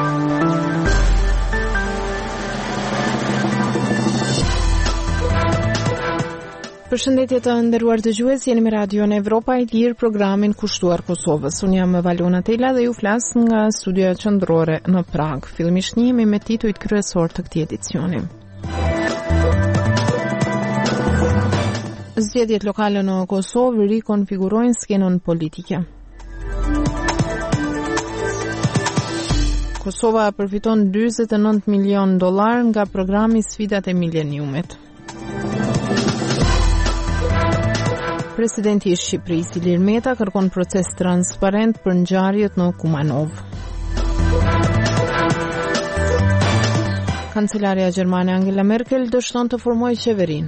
Përshëndetje të nderuar dëgjues, jeni me Radion Evropa e Lirë, programin kushtuar Kosovës. Unë jam Valona Tela dhe ju flas nga studioja qendrore në Prag. Fillimisht njihemi me titujt kryesor të këtij edicioni. Zgjedhjet lokale në Kosovë rikonfigurojnë skenën politike. Kosova përfiton $49 milion nga programi Sfidat e Mileniumit. Presidenti i Shqipërisë Ilir Meta kërkon proces transparent për ngjarjet në Kumanov. Kancelaria gjermane Angela Merkel dështon të formojë qeverinë.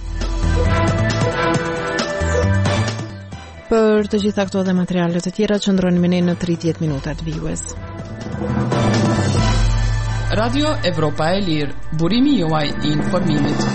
Për të gjitha këto dhe materiale të tjera qëndroni me ne në 30 minutat vijues. Radio Evropa e Lirë, burimi juaj i informimit.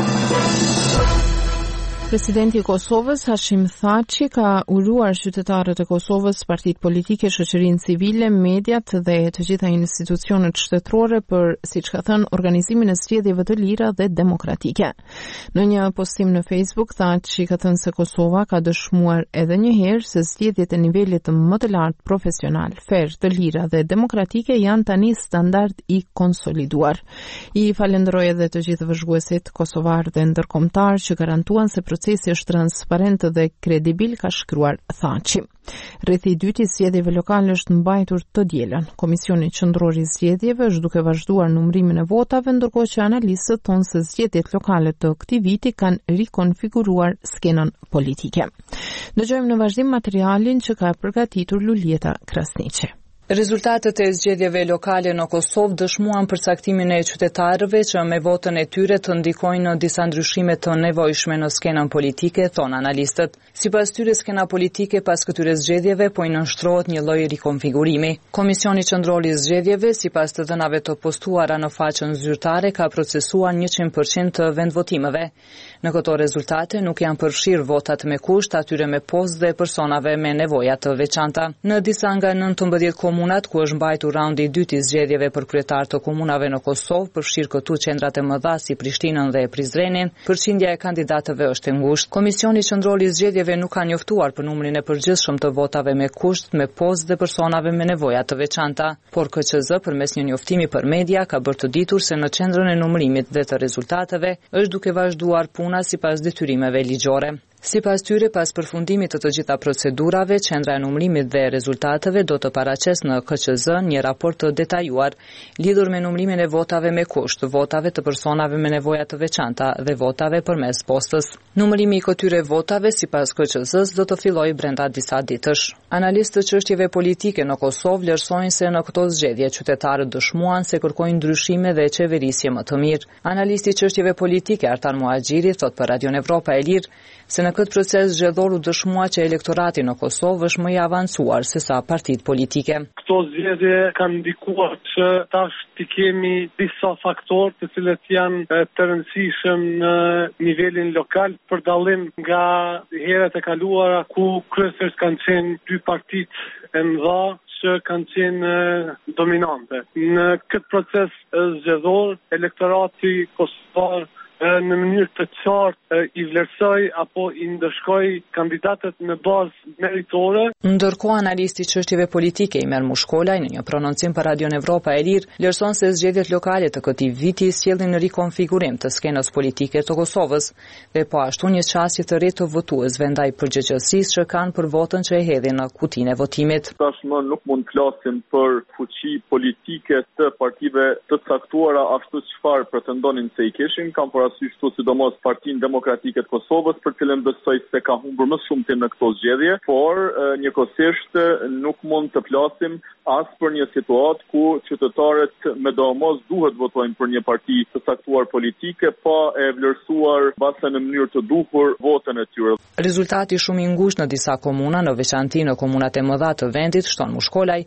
Presidenti i Kosovës Hashim Thaçi ka uruar qytetarët e Kosovës, partitë politike, shoqërinë civile, mediat dhe të gjitha institucionet shtetërore për, siç ka thënë, organizimin e zgjedhjeve të lira dhe demokratike. Në një postim në Facebook, Thaçi ka thënë se Kosova ka dëshmuar edhe një herë se zgjedhjet e nivelit më të lartë profesional, fair, të lira dhe demokratike janë tani standard i konsoliduar. I falenderoi edhe të gjithë vëzhguesit kosovar dhe ndërkombëtar që garantuan se procesi është transparent dhe kredibil, ka shkruar Thaçi. Rrethi i dytë i zgjedhjeve lokale është mbajtur të dielën. Komisioni qendror i zgjedhjeve është duke vazhduar numërimin e votave, ndërkohë që analistët thonë se zgjedhjet lokale të këtij viti kanë rikonfiguruar skenën politike. Dëgjojmë në vazhdim materialin që ka përgatitur Lulieta Krasniqi. Rezultatet e zgjedhjeve lokale në Kosovë dëshmuan përcaktimin e qytetarëve që me votën e tyre të ndikojnë në disa ndryshime të nevojshme në skenën politike, thonë analistët. Sipas tyre, skena politike pas këtyre zgjedhjeve po i nënshtrohet një lloj rikonfigurimi. Komisioni qendror i zgjedhjeve, sipas të dhënave të postuara në faqen zyrtare, ka procesuar 100% të vendvotimeve. Në këto rezultate nuk janë përfshirë votat me kusht atyre me postë dhe personave me nevoja të veçanta. Në disa nga 19 komunat ku është mbajtur raundi i dytë i zgjedhjeve për kryetar të komunave në Kosovë, përfshirë këtu qendrat e mëdha si Prishtinën dhe Prizrenin, përqindja e kandidatëve është e ngushtë. Komisioni qendror i zgjedhjeve nuk ka njoftuar për numrin e përgjithshëm të votave me kusht, me postë dhe personave me nevoja të veçanta, por KQZ përmes një njoftimi për media ka bërë të ditur se në qendrën e numërimit dhe të rezultateve është duke vazhduar puna sipas detyrimeve ligjore. Sipas tyre, pas përfundimit të gjitha procedurave, qendra e numërimit dhe rezultateve do të paraqes në KQZ një raport të detajuar lidhur me numërimin e votave me kusht, votave të personave me nevoja të veçanta dhe votave përmes postës. Numërimi i këtyre votave sipas KQZ-s do të fillojë brenda disa ditësh. Analistë të çështjeve politike në Kosovë vlerësojnë se në këto zgjedhje qytetarët dëshmuan se kërkojnë ndryshime dhe qeverisje më të mirë. Analisti i çështjeve politike Artan Muhaxhiri thot për Radio Evropa e Lirë se në këtë proces zgjedhor u dëshmua që elektorati në Kosovë është më i avancuar se sa partitë politike. Këto zgjedhje kanë ndikuar që tash të kemi disa faktorë të cilët janë të rëndësishëm në nivelin lokal për dallim nga herët e kaluara ku kryesisht kanë qenë dy partitë e mëdha që kanë qenë dominante. Në këtë proces zgjedhor, elektorati kosovar në mënyrë të qartë i vlerësoj apo i ndëshkoj kandidatët në bazë meritore. Ndërkohë, analisti i çështjeve politike Imer Mushkolaj në një prononcim për Radio Evropa e Lirë vlerëson se zgjedhjet lokale të këtij viti sjellin rikonfigurim të skenës politike të Kosovës dhe po ashtu një qasje të re të votuesve ndaj përgjegjësisë që kanë për votën që e hedhin në kutinë e votimit. Tashmë nuk mund të flasim për fuqi politike të partive të caktuara ashtu çfarë pretendonin se i kishin, kanë parasysh sidomos Partinë Demokratike të Kosovës, për cilën besoj se ka humbur më shumë në këto zgjedhje, por njëkohësisht nuk mund të flasim as për një situatë ku qytetarët me domos duhet votojnë për një parti të caktuar politike, pa e vlerësuar mbase në mënyrë të duhur votën e tyre. Rezultati shumë i ngushtë në disa komuna, në veçanti në komunat e mëdha të vendit, shton Mushkolaj,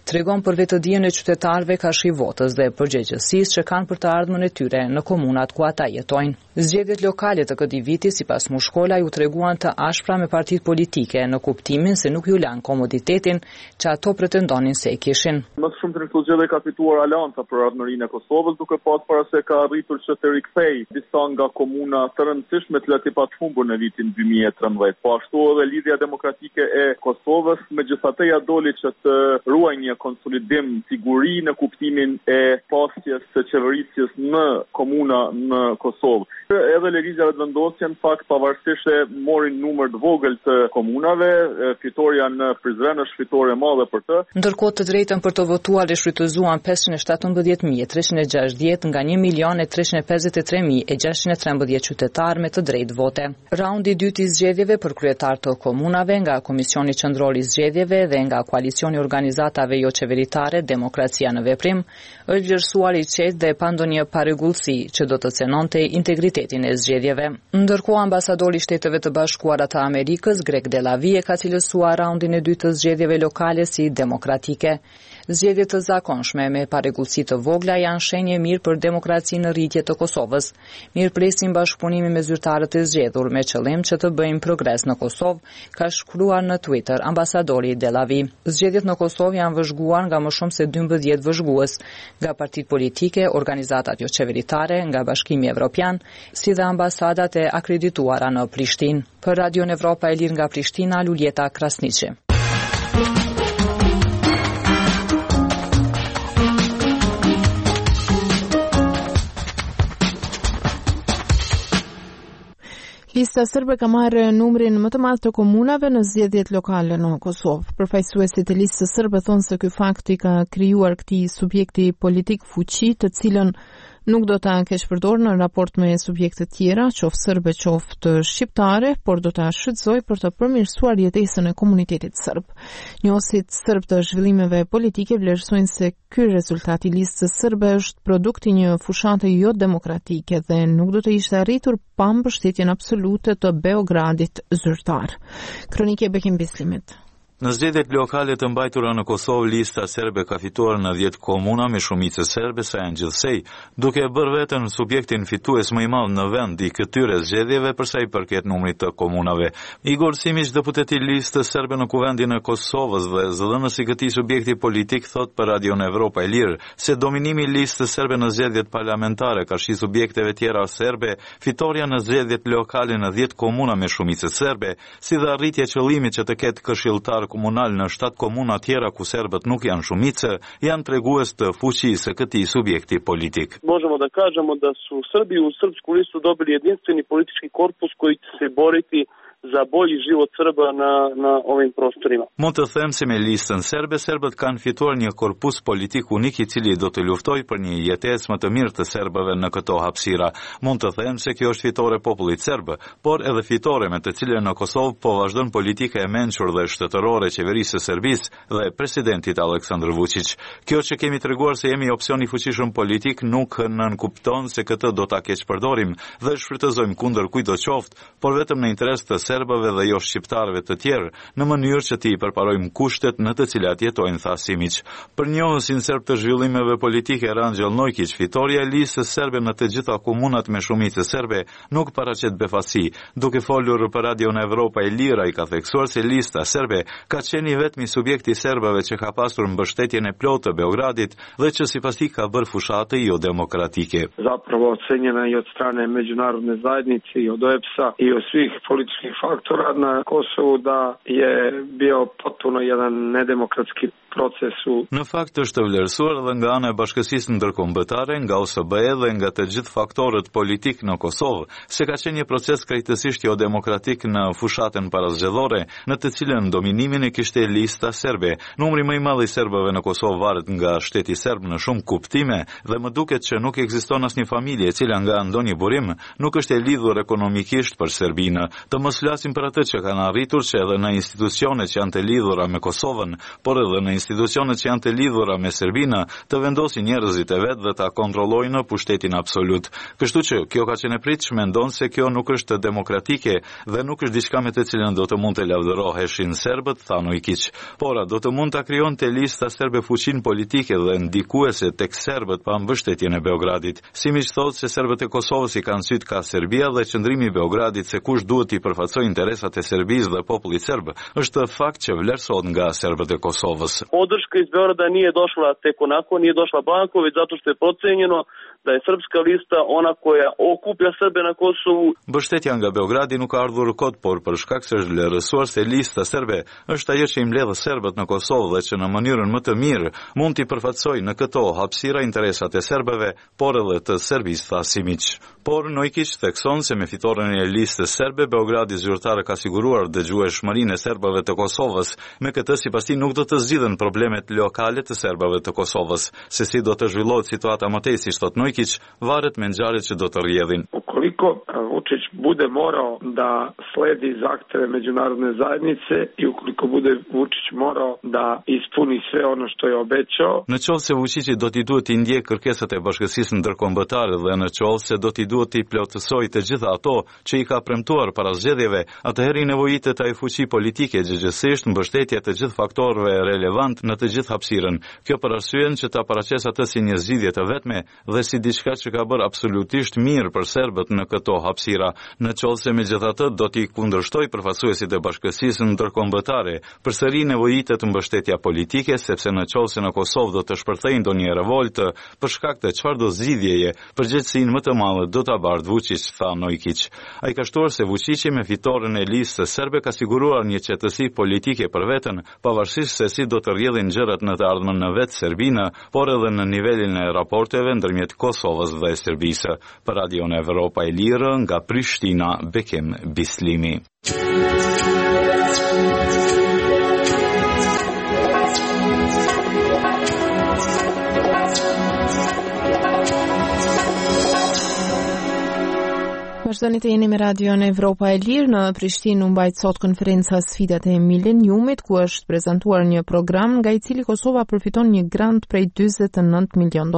tregon për vetëdijen e qytetarëve kafshi votës dhe përgjegjësisë që kanë për të ardhmen e tyre në komunat ku ata jetojnë. Zgjedhjet lokale të këtij viti, sipas Mushkolaj, u treguan të ashpra me partitë politike në kuptimin se nuk ju lan komoditetin që ato pretendonin se e kishin. Më shumë të këto zgjedhje ka fituar Alianca për ardhmërinë e Kosovës, duke pas para se ka arritur që të rikthej disa nga komuna të rëndësishme të cilat i pahumbur në vitin 2013. Po ashtu edhe Lidhja Demokratike e Kosovës, megjithatë ja doli që të ruajë një konsolidim siguri në kuptimin e pasjes së qeverisjes në komuna në Kosovë. Edhe lëvizja vendosje në fakt pavarësisht se morin numër të vogël të komunave, fitoria në Prizren është fitore e madhe për të. Ndërkohë të drejtën për të votuar e shfrytëzuan 517.360 nga 1.353.613 qytetarë me të drejtë vote. Raundi i dytë i zgjedhjeve për kryetar të komunave nga Komisioni Qendror i Zgjedhjeve dhe nga Koalicioni i Organizatave jo qeveritare Demokracia në Veprim është vlerësuar i qetë dhe pa ndonjë parregullsi që do të cenonte integritetin e zgjedhjeve. Ndërkohë ambasadori i Shteteve të Bashkuara të Amerikës, Greg Delavie, ka cilësuar raundin e dytë të zgjedhjeve lokale si demokratike. Zgjedhjet të zakonshme me parregullsi të vogla janë shenjë mirë për demokracinë në rritje të Kosovës. Mirëpresim bashkëpunimin me zyrtarët e zgjedhur me qëllim që të bëjmë progres në Kosovë, ka shkruar në Twitter ambasadori Delavi. Zgjedhjet në Kosovë janë vëzhguar nga më shumë se 12 vëzhgues, nga partitë politike, organizatat jo qeveritare, nga Bashkimi Evropian, si dhe ambasadat e akredituara në Prishtinë. Për Radion Evropa e Lirë nga Prishtina, Luljeta Krasniqi. Lista serbe ka marrë numrin më të madh të komunave në zgjedhjet lokale në Kosovë. Përfaqësuesit e listës serbe thonë se ky fakt i ka krijuar këtij subjekti politik fuqi, të cilën nuk do ta keqpërdor në raport me subjekte tjera, qoftë serbe, qoftë shqiptare, por do ta shfrytëzojë për të përmirësuar jetesën e komunitetit serb. Njohësit serb të zhvillimeve politike vlerësojnë se ky rezultat i listës serbe është produkt i një fushate jo demokratike dhe nuk do të ishte arritur pa mbështetjen absolute të Beogradit zyrtar. Kronike Bekim Bislimit. Në zgjedhjet lokale të mbajtura në Kosovë, lista serbe ka fituar në 10 komuna me shumicë serbe sa janë gjithsej, duke bërë veten subjektin fitues më i madh në vend i këtyre zgjedhjeve për sa i përket numrit të komunave. Igor Simić, deputeti i listës serbe në Kuvendin e Kosovës dhe zëdhënësi i këtij subjekti politik, thot për Radion Evropa e Lirë se dominimi i listës serbe në zgjedhjet parlamentare ka shi subjekteve tjera serbe, fitoria në zgjedhjet lokale në 10 komuna me shumicë serbe, si dhe arritja e qëllimit që të ketë këshilltar komunal në 7 komuna tjera ku serbët nuk janë shumice, janë tregues të fuqisë këtij subjekti politik. Možemo da kažemo da su Srbi u srpsku listu dobili jedinstveni politički korpus koji će se boriti za bolji život Srba na ovim prostorima. Mund të them se me listën serbe, serbët kanë fituar një korpus politik unik i cili do të luftojë për një jetesë më të mirë të serbëve në këto hapësira. Mund të them se kjo është fitore popullit serb, por edhe fitore me të cilën në Kosovë po vazhdon politika e mençur dhe shtetërore e qeverisë së Serbisë dhe presidentit Aleksandar Vučić. Kjo që kemi treguar se jemi opsion i fuqishëm politik nuk nënkupton se këtë do ta keqpërdorim dhe shfrytëzojmë kundër kujt do qoftë, por vetëm në interes të serbëve dhe jo shqiptarëve të tjerë, në mënyrë që t'i përparojmë kushtet në të cilat jetojnë, tha Simić. Për njohësin serb të zhvillimeve politike Ranxhel Nojkić, fitoria e listës serbe në të gjitha komunat me shumicë serbe nuk paraqet befasi. Duke folur për Radion Evropa e Lirë, ai ka theksuar se lista serbe ka qenë vetmi subjekti serbëve që ka pasur mbështetjen e plotë të Beogradit dhe që sipas tij ka bërë fushate jo demokratike. Zapravo ocenjena i od strane međunarodne zajednice i od OEBS-a i od svih političkih faktora na Kosovu da je bio potpuno jedan nedemokratski proces. Në fakt është vlerësuar edhe nga ana e Bashkësisë Ndërkombëtare, nga OSBE dhe nga të gjithë faktorët politik në Kosovë, se ka qenë një proces krejtësisht jo demokratik në fushatën parazgjedhore, në të cilën dominimin e kishte lista serbe. Numri më i madh i serbëve në Kosovë varet nga shteti serb në shumë kuptime dhe më duket që nuk ekziston asnjë familje e cila nga ndonjë burim nuk është e lidhur ekonomikisht për Serbinë. Të mos flasim për atë që kanë arritur që edhe në institucionet që janë të lidhura me Kosovën, por edhe në institucionet që janë të lidhura me Serbinë, të vendosin njerëzit e vet dhe ta kontrollojnë pushtetin absolut. Kështu që kjo ka qenë pritshme, mendon se kjo nuk është demokratike dhe nuk është diçka me të cilën do të mund të lavdëroheshin serbët, tha Nojkić. Por do të mund ta krijonte lista serbe fuqinë politike dhe ndikuese tek serbët pa mbështetjen e Beogradit. Simiç thotë se serbët e Kosovës i kanë syt ka Serbia dhe qëndrimi i Beogradit se kush duhet i përfaqësojë interesat e Serbisë dhe popullit serb është fakt që vlerësohet nga serbët e Kosovës. Podrška iz Beograda nije došla tek onako, nije došla blanko, već zato što je procenjeno da je srpska lista ona koja okuplja Srbe na Kosovu. Mbështetja nga Beogradi nuk ka ardhur kot, por për shkak se është vlerësuar se lista serbe është ajo që i mbledh serbët në Kosovë dhe që në mënyrën më të mirë mund t'i përfaqësojë në këto hapësira interesat e serbëve, por edhe të Serbisë, tha Simić. Por Nojkić thekson se me fitoren e listës serbe, Beogradi zyrtare ka siguruar dëgjueshmërinë e serbëve të Kosovës. Me këtë sipas tij nuk do të zgjidhen problemet lokale të serbëve të Kosovës. Se si do të zhvillohet situata më tej, si thot Nojkić, varet me ngjarjet që do të rrjedhin. Ukoliko Vučić bude morao da sledi zahteve međunarodne zajednice i ukoliko bude Vučić morao da ispuni sve ono što je obećao. Në qoftë se Vučići do t'i duhet t'i ndjek kërkesat e bashkësisë ndërkombëtare dhe në qoftë se do t'i duhet t'i plotësojë të gjitha ato që i ka premtuar para zgjedhjeve, atëherë i nevojitet ai fuqi politike gjëgjësisht mbështetje të gjithë faktorëve relevant në të gjithë hapësirën. Kjo për arsyen që ta paraqes atë si një zgjidhje të vetme dhe si diçka që ka bërë absolutisht mirë për serbët në këto hapësira. Në qoftë se megjithatë do t'i kundërshtoj përfaqësuesit e bashkësisë ndërkombëtare, përsëri nevojitet mbështetja politike, sepse në qoftë se në Kosovë do të shpërthejë ndonjë revoltë për shkak të çfarëdo zgjidhjeje, përgjegjësinë më të madhe do ta bardh Vučić, tha Nojkić. Ai ka shtuar se Vučići me fitoren e listës serbe ka siguruar një qetësi politike për veten, pavarësisht se si do të rrjedhin gjërat në të ardhmen në vetë Serbinë, por edhe në nivelin e raporteve ndërmjet Kosovës dhe Serbisë. Për Radion Evropa e Lirë, nga Prishtina, Bekim Bislimi. Vazhdoni të jeni me Radion Evropa e Lirë. Në Prishtinë u mbajt sot konferenca Sfidat e Mileniumit, ku është prezantuar një program nga i cili Kosova përfiton një grant prej $49 milion.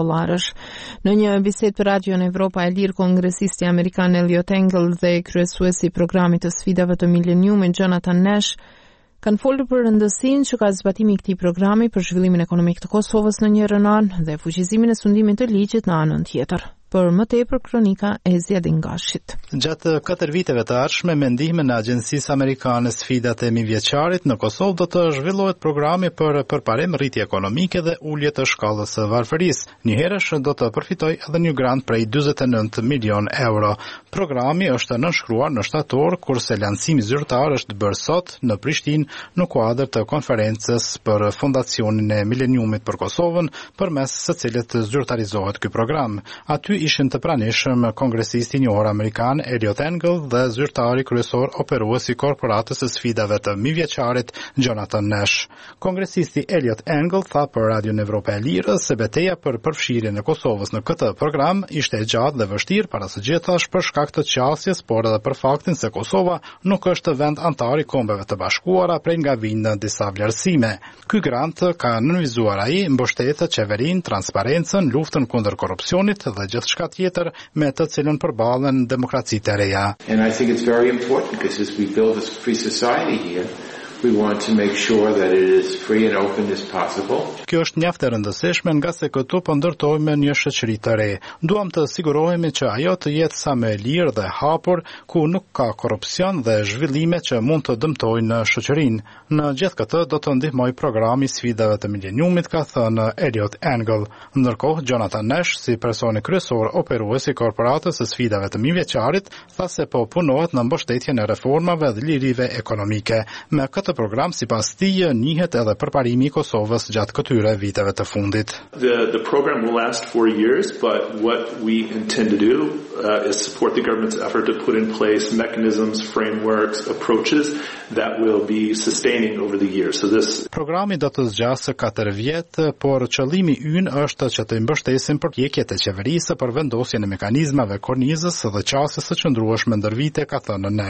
Në një bisedë për Radion Evropa e Lirë, kongresisti amerikan Eliot Engel dhe kryesuesi i programit të Sfidave të Mileniumit Jonathan Nash kanë folur për rëndësinë që ka zbatimi i këtij programi për zhvillimin ekonomik të Kosovës në një anë dhe fuqizimin e sundimit të ligjit në anën tjetër. Për më tepër kronika e Zjedin Gashit. Gjatë 4 viteve të ardhshme me ndihmën e Agjencisë Amerikane Sfidat e Mijvjeçarit në Kosovë do të zhvillohet programi për përparim rritje ekonomike dhe ulje të shkallës së varfërisë. Njëherësh do të përfitojë edhe një grant prej €49 milion. Programi është nënshkruar në shtator, kurse lancimi zyrtar është bërë sot në Prishtinë në kuadër të konferencës për Fondacionin e Mileniumit për Kosovën, përmes së cilit zyrtarizohet ky program. Aty ishin të pranishëm kongresisti i njohur amerikan Eliot Engel dhe zyrtari kryesor operues i korporatës së sfidave të mijvjeçarit Jonathan Nash. Kongresisti Eliot Engel tha për Radion Evropa e Lirë se betejë për përfshirjen e Kosovës në këtë program ishte e gjatë dhe vështirë para së gjithash për shkak të qasjes, por edhe për faktin se Kosova nuk është vend antar i Kombeve të Bashkuara prej nga vinë në disa vlerësime. Ky grant ka nënvizuar ai mbështetë qeverinë, transparencën, luftën kundër korrupsionit dhe gjithçka tjetër me të cilën përballen demokracitë e reja. And I think it's very important because as we build this free society here, we want to make sure that it is free and open as possible. Kjo është mjaft e rëndësishme nga se këtu po ndërtojmë një shoqëri të re. Duam të sigurohemi që ajo të jetë sa më e lirë dhe hapur, ku nuk ka korrupsion dhe zhvillime që mund të dëmtojnë shoqërinë. Në gjithë këtë do të ndihmoj programi Sfidave të Mileniumit, ka thënë Eliot Engel. Ndërkohë Jonathan Nash, si personi kryesor operues i korporatës së Sfidave të Mijvjeçarit, tha se po punohet në mbështetjen e reformave dhe lirive ekonomike. Me këtë program sipas tij njihet edhe përparimi i Kosovës gjatë këtyre viteve të fundit. The program will last 4 years, but what we intend to do is support the government's effort to put in place mechanisms, frameworks, approaches that will be sustaining over the years. So this programi do të zgjasë 4 vjet, por qëllimi ynë është që të mbështesim përpjekjet e qeverisë për vendosjen e mekanizmave kornizës dhe qasjes së qëndrueshme ndër vite, ka thënë Nash.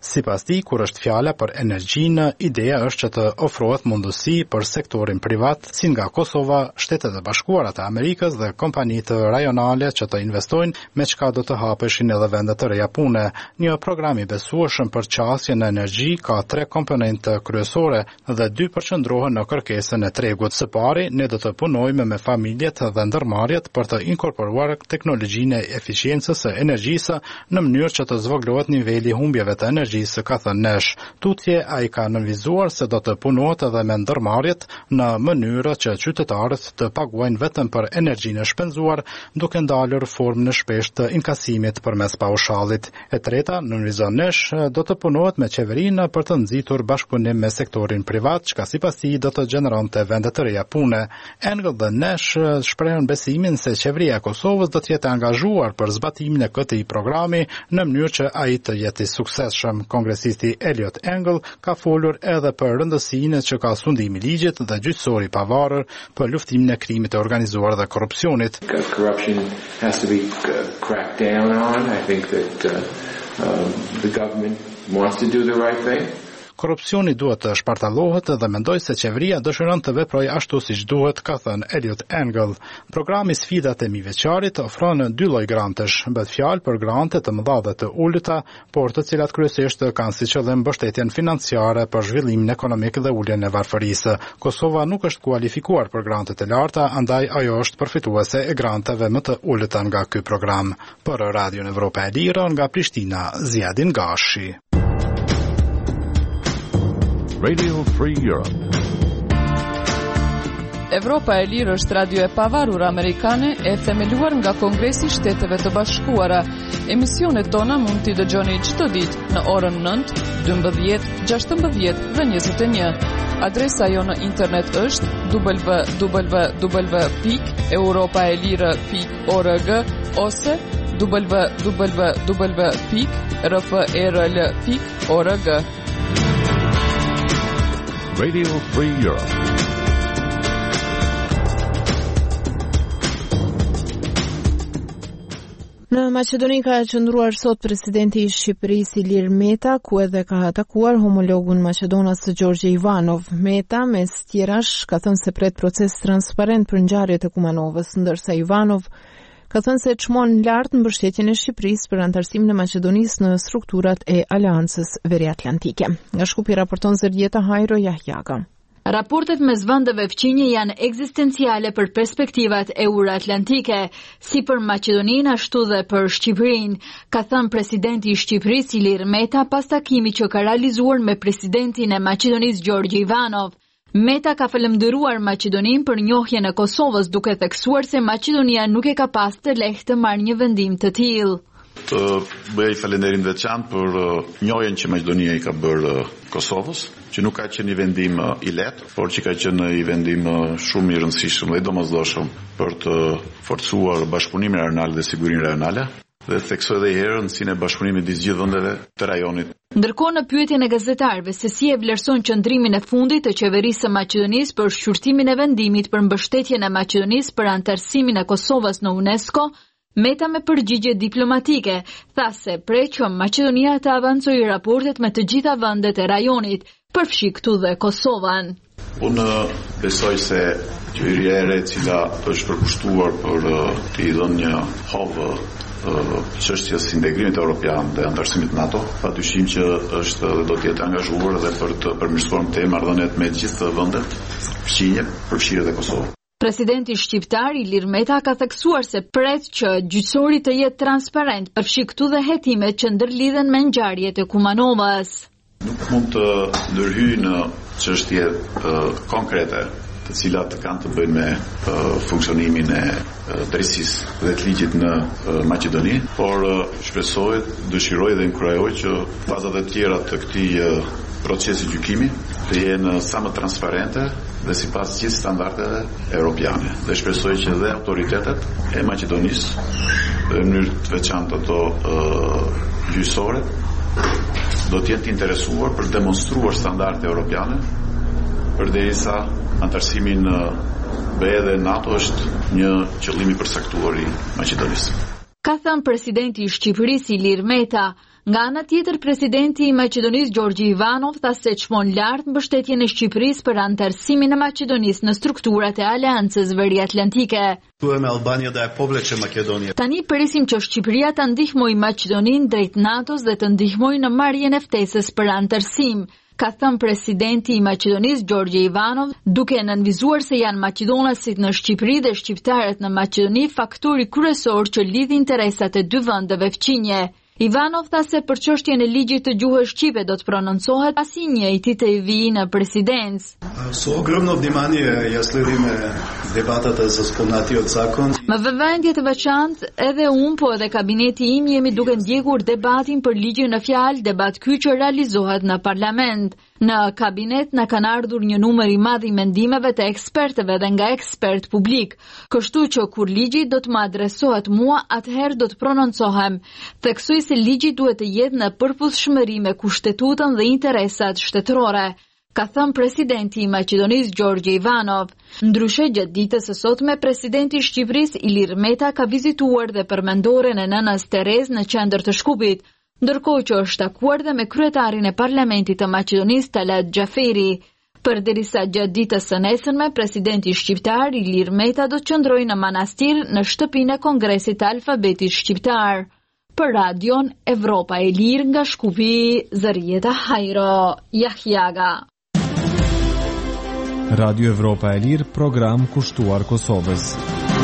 Sipas tij, kur është fjala për energjinë, ideja është që të ofrohet mundësi për sektorin privat, si nga Kosova, Shtetet e Bashkuara të Amerikës dhe kompanitë rajonale që të investojnë, me çka do të hapeshin edhe vende të reja pune. Një program i besueshëm për qasje në energji ka 3 komponentë kryesore dhe 2 përqendrohen në kërkesën e tregut. Së pari, ne do të punojmë me familjet dhe ndërmarrjet për të inkorporuar teknologjinë e eficiencës së energjisë në mënyrë që të zvogëlohet niveli humbjeve të energjisë, ka thënë Nesh. Tutje ai ka nënvizuar se do të punohet edhe me ndërmarrjet në mënyrë që qytetarët të paguajnë vetëm për energjinë e shpenzuar, duke ndalur formën e shpeshtë të inkasimit përmes paushallit. E treta, nënvizon Nesh, do të punohet me qeverinë për të nxitur bashkëpunim me sektorin privat, çka sipas tij do të gjeneronte vende të reja pune. Engel dhe Nesh shprehën besimin se qeveria e Kosovës do të jetë angazhuar për zbatimin e këtij programi në mënyrë që ai të jetë i suksesshëm. Kongresisti Elliot Engel ka folur edhe për rëndësinë që ka sundimi i ligjit dhe gjyqësori i pavarur për luftimin e krimit të organizuar dhe korrupsionit. Corruption has to be cracked down on. I think that the government wants to do the right thing. Korrupsioni duhet të shpartallohet dhe mendoj se qeveria dëshiron të veprojë ashtu siç duhet, ka thënë Elliot Engel. Programi Sfidat e Mijëveçarit ofron 2 lloj grantesh, bëhet fjalë për grante të mëdha dhe të ulëta, por të cilat kryesisht kanë si qëllim mbështetjen financiare për zhvillimin ekonomik dhe uljen e varfërisë. Kosova nuk është kualifikuar për grantet e larta, andaj ajo është përfituese e granteve më të ulëta nga ky program. Për Radion Evropa e Lirë nga Prishtina, Ziadin Gashi. Radio Free Europe. Evropa e Lirë është radio e pavarur amerikane e themeluar nga Kongresi i Shteteve të Bashkuara. Emisionet tona mund t'i dëgjoni çdo ditë në orën 9, 12, 16 dhe 21. Adresa jo në internet është www.europaelire.org ose www.rfrl.org. Radio Free Europe. Në Maqedoni ka qëndruar sot presidenti i Shqipërisë Ilir Meta, ku edhe ka takuar homologun Maqedonas Gjorgje Ivanov. Meta, mes tjerash, ka thënë se pret proces transparent për ngjarjet e Kumanovës, ndërsa Ivanov ka thënë se çmon lart mbështetjen e Shqipërisë për antarësimin e Maqedonisë në strukturat e Aleancës Veriatlantike. Nga Shkupi raporton Zërdjeta Hajro Jahjaga. Raportet mes vendeve fqinje janë ekzistenciale për perspektivat euroatlantike, si për Maqedoninë ashtu dhe për Shqipërinë, ka thënë presidenti i Shqipërisë Ilir Meta pas takimit që ka realizuar me presidentin e Maqedonisë Gjorgje Ivanov. Meta ka falënderuar Maqedoninë për njohjen e Kosovës, duke theksuar se Maqedonia nuk e ka pas të lehtë të marrë një vendim të tillë. Të bëj falënderim veçantë për njohjen që Maqedonia i ka bërë Kosovës, që nuk ka qenë një vendim i lehtë, por që ka qenë një vendim shumë i rëndësishëm dhe i domosdoshëm për të forcuar bashkëpunimin rajonal dhe sigurinë rajonale. Dhe theksoj edhe herë rëndësinë e bashkëpunimit midis gjithë vendeve të rajonit. Ndërkohë në pyetjen e gazetarëve se si e vlerëson qëndrimin e fundit të qeverisë së Maqedonisë për shqyrtimin e vendimit për mbështetjen e Maqedonisë për antarësimin e Kosovës në UNESCO, Meta me përgjigje diplomatike tha se prej që Maqedonia të avancojë raportet me të gjitha vendet e rajonit, përfshi këtu dhe Kosovën. Unë besoj se qeveria e re e cila është përkushtuar për të i dhënë një hovë çështjes integrimit evropian dhe antarësimit NATO, padyshim që është dhe do të jetë angazhuar edhe për të përmirësuar të marrëdhëniet me gjithë vendet fqinje, përfshirë dhe Kosovën. Presidenti shqiptar Ilir Meta ka theksuar se pret që gjyqësori të jetë transparent, përfshi këtu dhe hetimet që ndërlidhen me ngjarjet e Kumanovës. Nuk mund të ndërhyjë në çështje konkrete, të cilat kanë të bëjnë me funksionimin e drejtësisë dhe të ligjit në Maqedoni, por shpresoj, dëshiroj dhe inkurajoj që fazat e tjera të këtij procesi gjykimi të jenë sa më transparente dhe sipas gjithë standardeve europiane. Dhe shpresoj që dhe autoritetet e Maqedonisë, në mënyrë të veçantë ato gjyqësore, do të jenë të interesuar për demonstruar standarde europiane, përderisa antarësimi në BE dhe NATO është një qëllim i përcaktuar i Maqedonisë. Ka thënë presidenti i Shqipërisë Ilir Meta, Nga ana tjetër, presidenti i Maqedonisë Gjorgji Ivanov tha se çmon lart mbështetjen e Shqipërisë për anëtarësimin e Maqedonisë në strukturat e Aleancës Veriatlantike. Tani presim që Shqipëria ta ndihmojë Maqedoninë drejt NATO-s dhe të ndihmojë në marrjen e ftesës për anëtarësim, ka thënë presidenti i Maqedonisë Gjorgji Ivanov, duke nënvizuar se janë maqedonasit në Shqipëri dhe shqiptarët në Maqedoni faktori kryesor që lidh interesat e dy vendeve fqinje. Ivanov tha se për çështjen e ligjit të gjuhës shqipe do të prononcohet pasi njëjti të vijë në presidencë. Me vëmendje të veçantë, edhe unë po edhe kabineti im jemi duke ndjekur debatin për ligjin në fjalë, debat ky që realizohet në parlament. Në kabinet na kanë ardhur një numër i madh i mendimeve të ekspertëve dhe nga ekspert publik, kështu që kur ligji do të më adresohet mua, atëherë do të prononcohem. Theksoj se ligji duhet të jetë në përputhshmëri me kushtetutën dhe interesat shtetërore, ka thënë presidenti i Maqedonisë Gjorgji Ivanov. Ndryshe, gjatë ditës së sotme, presidenti i Shqipërisë Ilir Meta ka vizituar dhe përmendoren e nënës Terez në qendër të Shkupit, ndërkohë që është takuar dhe me kryetarin e parlamentit të Maqedonisë Talat Xhaferi. Përderisa gjatë ditës së nesërme, presidenti shqiptar Ilir Meta do të qëndrojë në manastir në shtëpinë e Kongresit të Alfabetit Shqiptar. Për radion Evropa e Lirë nga Shkupi, Zërieta Hajro, Jahjaga. Radio Evropa e Lirë, program kushtuar Kosovës.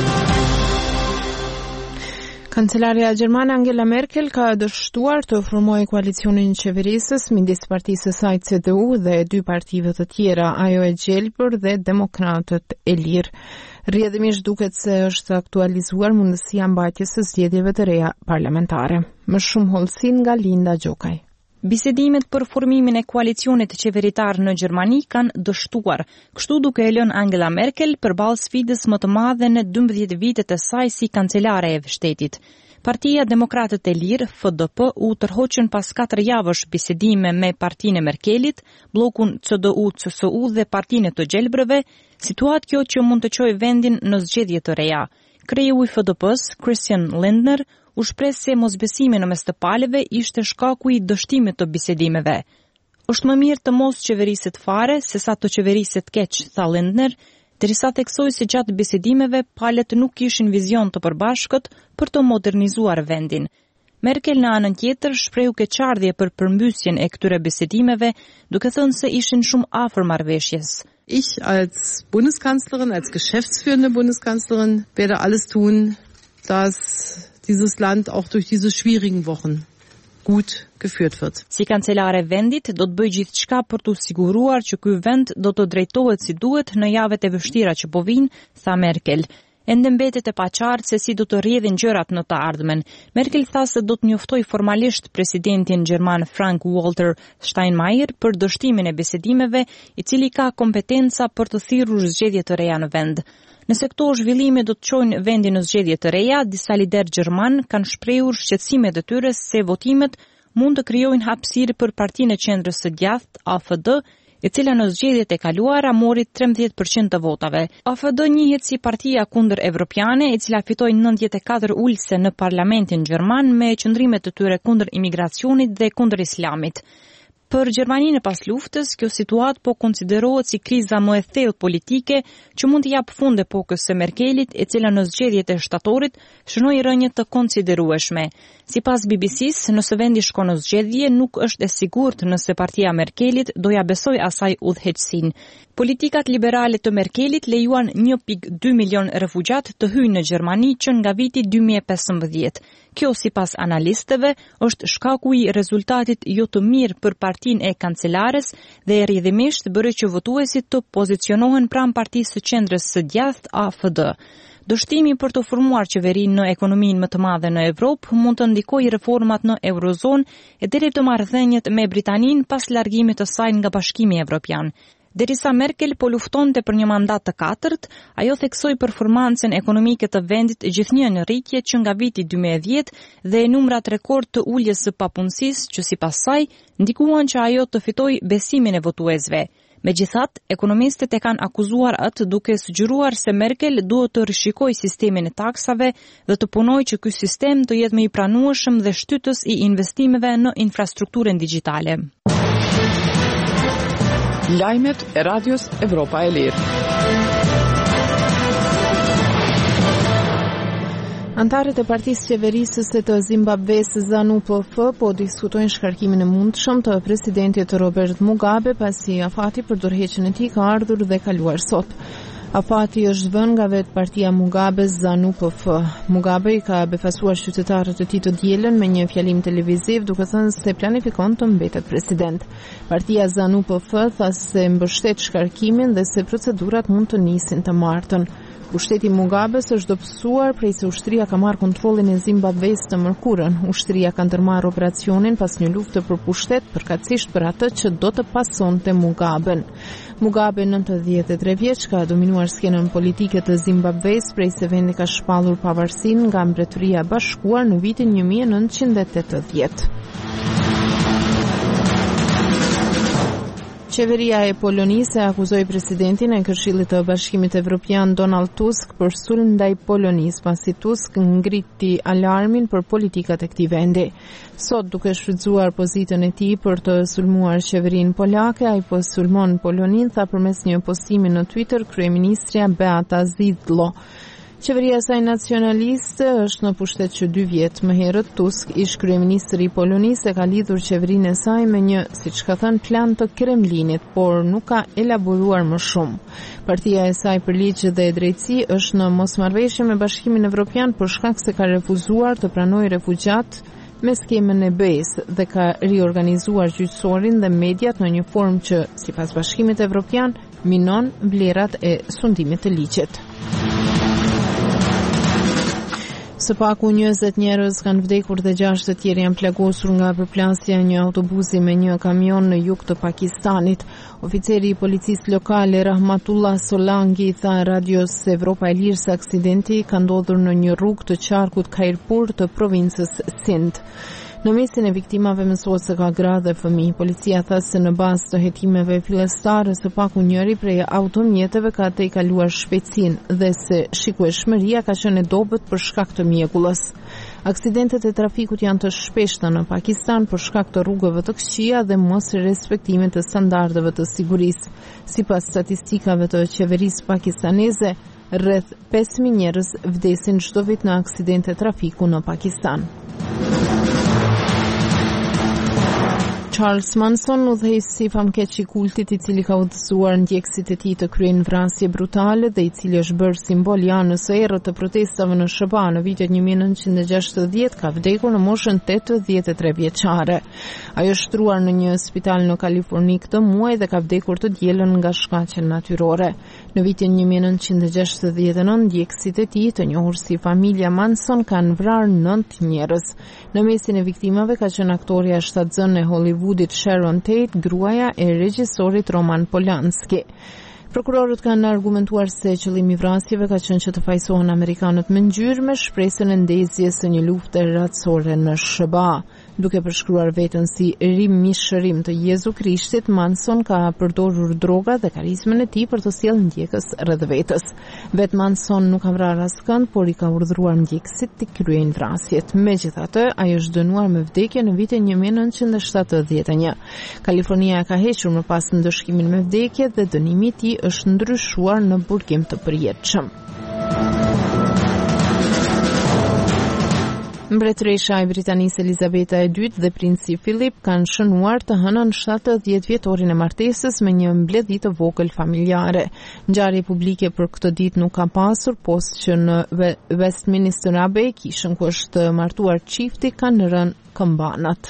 Kancelaria gjermane Angela Merkel ka dështuar të formojë koalicionin qeverisës midis partisë së saj CDU dhe dy partive të tjera, ajo e Gjelbër dhe Demokratët e Lirë. Rrjedhimisht duket se është aktualizuar mundësia mbajtjes së zgjedhjeve të reja parlamentare. Më shumë hollësi nga Linda Gjokaj. Bisedimet për formimin e koalicionit qeveritar në Gjermani kanë dështuar, kështu duke e lënë Angela Merkel përballë sfidës më të madhe në 12 vitet e saj si kancelare e shtetit. Partia Demokratët e Lirë, FDP, u tërhoqën pas 4 javësh bisedime me partinë e Merkelit, bllokun CDU-CSU dhe partinë të Gjelbrëve, situatë kjo që mund të çojë vendin në zgjedhje të reja. Kreu i FDP-s, Christian Lindner, u shpreh se mosbesimi në mes të palëve ishte shkaku i dështimit të bisedimeve. Është më mirë të mos qeveriset fare se sa të qeveriset keq, tha Lindner, derisa theksoi se gjatë bisedimeve palët nuk kishin vizion të përbashkët për të modernizuar vendin. Merkel në anën tjetër shprehu keqardhje për përmbysjen e këtyre bisedimeve, duke thënë se ishin shumë afër marrëveshjes. Ich als Bundeskanzlerin, als geschäftsführende Bundeskanzlerin werde alles tun, dass dieses Land auch durch diese schwierigen Wochen gut geführt wird. Si kancelare vendit do të bëj gjithçka për të siguruar që ky vend do të drejtohet si duhet në javët e vështira që po vijnë, tha Merkel. Ende mbetet e paqartë se si do të rrjedhin gjërat në të ardhmen. Merkel tha se do të njoftoj formalisht presidentin gjerman Frank Walter Steinmeier për dështimin e bisedimeve, i cili ka kompetenca për të thirrur zgjedhje të reja në vend. Nëse këto zhvillime do të çojnë vendin në zgjedhje të reja, disa lider gjerman kanë shprehur shqetësimet e tyre se votimet mund të krijojnë hapësirë për partinë e qendrës së djathtë AFD, e cila në zgjedhjet e kaluara mori 13% të votave. AFD njihet si partia kundër evropiane, e cila fitoi 94 ulëse në parlamentin gjerman me qëndrimet të tyre kundër imigracionit dhe kundër islamit. Për Gjermaninë pas luftës, kjo situatë po konsiderohet si kriza më e thellë politike që mund të japë fund epokës së Merkelit, e cila në zgjedhjet e shtatorit shënoi rënje të konsiderueshme. Sipas BBC-s, nëse vendi shkon në zgjedhje, nuk është e sigurt nëse partia Merkelit do ja besoj asaj udhëheqësinë. Politikat liberale të Merkelit lejuan 1.2 milion refugjat të hyjnë në Gjermani që nga viti 2015. Kjo, sipas analistëve, është shkaku i rezultatit jo të mirë për partinë e kancelares dhe rrjedhimisht bëri që votuesit të pozicionohen pranë partisë së qendrës së djathtë AFD. Dështimi për të formuar qeverinë në ekonominë më të madhe në Evropë mund të ndikojë reformat në Eurozonë e deri të marrëdhëniet me Britaninë pas largimit të saj nga Bashkimi Evropian. Derisa Merkel po luftonte për një mandat të katërt, ajo theksoi performancën ekonomike të vendit gjithnjë në rritje që nga viti 2010 dhe numrat rekord të uljes së papunësisë që sipas saj ndikuan që ajo të fitojë besimin e votuesve. Megjithatë, ekonomistët e kanë akuzuar atë duke sugjeruar se Merkel duhet të rishikojë sistemin e taksave dhe të punojë që ky sistem të jetë më i pranueshëm dhe shtytës i investimeve në infrastrukturën digjitale. Lajmet e Radios Evropa e Lirë. Antarët e partisë qeverisëse të Zimbabves ZANU-PF po diskutojnë shkarkimin e mundshëm të presidentit Robert Mugabe pasi afati për dorëheqjen e tij ka ardhur dhe kaluar sot. Afati është vënë nga vetë partia Mugabe ZANU-PF. Mugabe i ka befasuar qytetarët e tij të dielën me një fjalim televiziv duke thënë se planifikon të mbetet president. Partia ZANU-PF tha se mbështet shkarkimin dhe se procedurat mund të nisin të martën. Pushteti Mugabes është dobësuar prej se ushtria ka marrë kontrollin e Zimbabves të mërkurën. Ushtria ka ndërmarrë operacionin pas një lufte për pushtet, përkatësisht për atë që do të pasonte Mugaben. Mugabe, 93 vjeç, ka dominuar skenën politike të Zimbabves prej se vendi ka shpallur pavarësinë nga Mbretëria e Bashkuar në vitin 1980. Qeveria e Polonisë akuzoi presidentin e Këshillit të Bashkimit Evropian Donald Tusk për sulm ndaj Polonisë, pasi Tusk ngriti alarmin për politikat e këtij vendi. Sot, duke shfrytzuar pozitën e tij për të sulmuar qeverinë polake, ai po sulmon Poloninë, tha përmes një postimi në Twitter kryeministrja Beata Szydło. Qeveria saj nacionaliste është në pushtet që 2 vjet. Më herët Tusk, ish kryeministri i Polonisë, ka lidhur qeverinë e saj me një, siç ka thënë, plan të Kremlinit, por nuk ka elaboruar më shumë. Partia e saj për ligj dhe drejtësi është në mosmarrëveshje me Bashkimin Evropian për shkak se ka refuzuar të pranojë refugjat me skemën e BE-s dhe ka riorganizuar gjyqësorin dhe mediat në një formë që, sipas Bashkimit Evropian, minon vlerat e sundimit të ligjit. Së paku 20 njerëz kanë vdekur dhe 6 të tjerë janë plagosur nga përplasja e një autobusi me një kamion në jug të Pakistanit. Oficeri i policisë lokale Rahmatullah Solangi tha Radios Evropa e Lirë se aksidenti ka ndodhur në një rrugë të qarkut Khairpur të provincës Sindh. Në mesin e viktimave mësohet se ka gra dhe fëmijë. Policia tha se në bazë të hetimeve fillestare së paku njëri prej automjeteve ka tejkaluar shpejtësinë dhe se shikueshmëria ka qenë e dobët për shkak të mjegullës. Aksidentet e trafikut janë të shpeshta në Pakistan për shkak të rrugëve të këqija dhe mos respektimit të standardeve të sigurisë. Sipas statistikave të qeverisë pakistaneze, rreth 5.000 njerëz vdesin çdo vit në aksidente trafiku në Pakistan. Charles Manson, udhëheqësi famkeq i kultit i cili ka udhëzuar ndjekësit e tij të kryejnë vrasje brutale dhe i cili është bërë simbol i anës së errët të protestave në SBA në vitet 1960, ka vdekur në moshën 83 vjeçare. Ajo është shtruar në një spital në Kaliforni këtë muaj dhe ka vdekur të dielën nga shkaqe natyrore. Në vitin 1969, ndjekësit e tij, të njohur si familja Manson, kanë vrarë 9 njerëz. Në mesin e viktimave ka qenë aktoria shtatzën e Hollywoodit Sharon Tate, gruaja e regjisorit Roman Polanski. Prokurorët kanë argumentuar se qëllimi i vrasjeve ka qenë që të fajsohen amerikanët me ngjyrë me shpresën e ndezjes së një lufte racore në SBA. Duke përshkruar veten si rimishërim të Jezu Krishtit, Manson ka përdorur droga dhe karizmën e tij për të sjellë ndjekës rreth vetës. Vet Manson nuk ka vrarë askënd, por i ka urdhëruar ndjekësit të kryejnë vrasjet. Megjithatë, ai është dënuar me vdekje në vitin 1971. Kalifornia ka hequr më pas ndëshkimin me vdekje dhe dënimi i tij është ndryshuar në burgim të përjetshëm. Mbretëresha e Britanisë Elizabeta II dhe princi Philip kanë shënuar të hënën 70 vjetorin e martesës me një mbledhje të vogël familjare. Ngjarje publike për këtë ditë nuk ka pasur, post që në Westminster Abbey, kishën ku është martuar çifti, kanë rënë këmbanat.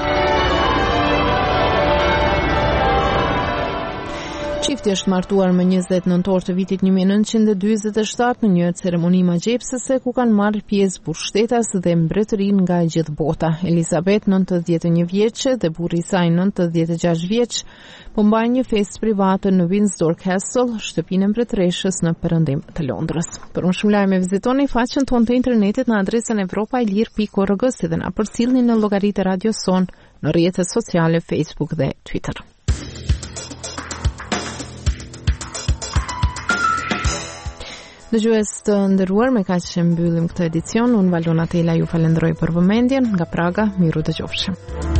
Çifti është martuar më 20 nëntor të vitit 1947 në një ceremoni magjepsëse ku kanë marrë pjesë pushtetas dhe mbretërinë nga gjithë bota. Elizabeth, 91 vjeçe, dhe burri i saj, 96 vjeç, po mbajnë një festë private në Windsor Castle, shtëpinë e mbretëreshës në perëndim të Londrës. Për më shumë lajme vizitoni faqen tonë të internetit në adresën evropailir.org, si dhe na përcjellni në llogaritë Radio Son në rrjetet sociale Facebook dhe Twitter. Dëgjues të nderuar, me kaq që mbyllim këtë edicion. Unë Valona Tela ju falenderoj për vëmendjen. Nga Praga, miru dëgjofshim.